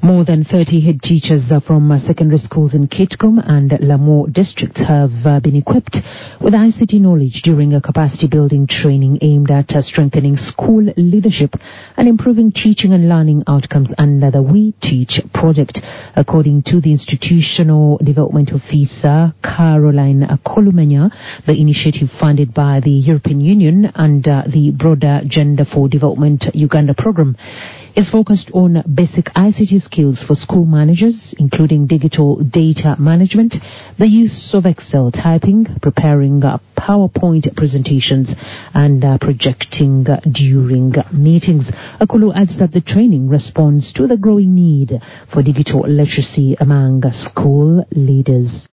More than 30 head teachers from secondary schools in Kitgum and Lamu districts have been equipped with ICT knowledge during a capacity building training aimed at strengthening school leadership and improving teaching and learning outcomes under the We Teach project. According to the Institutional Development Officer, Caroline Kolumenya, the initiative funded by the European Union under the broader Gender for Development Uganda program is focused on basic ICT skills for school managers, including digital data management, the use of Excel typing, preparing PowerPoint presentations, and projecting during meetings. Akulu adds that the training responds to the growing need for digital literacy among school leaders.